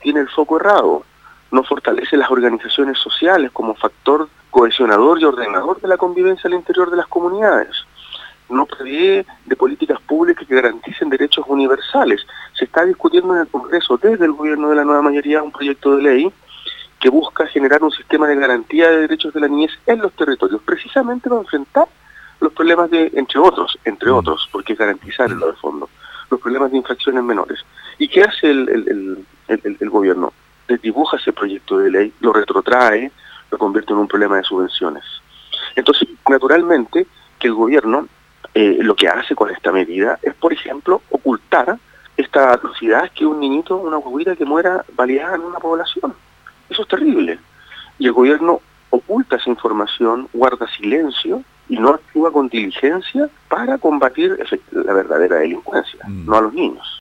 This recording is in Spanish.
tiene el foco errado, no fortalece las organizaciones sociales como factor cohesionador y ordenador de la convivencia al interior de las comunidades, no prevé de políticas públicas que garanticen derechos universales. Se está discutiendo en el Congreso desde el gobierno de la nueva mayoría un proyecto de ley que busca generar un sistema de garantía de derechos de la niñez en los territorios, precisamente para enfrentar los problemas de, entre otros, porque es garantizar en lo de fondo, los problemas de infracciones menores. ¿Y qué hace el gobierno? Desdibuja ese proyecto de ley, lo retrotrae, lo convierte en un problema de subvenciones. Entonces, naturalmente, que el gobierno lo que hace con esta medida es, por ejemplo, ocultar esta atrocidad que un niñito, una guaguita que muera baleada en una población. Eso es terrible. Y el gobierno oculta esa información, guarda silencio y no actúa con diligencia para combatir la verdadera delincuencia, no a los niños.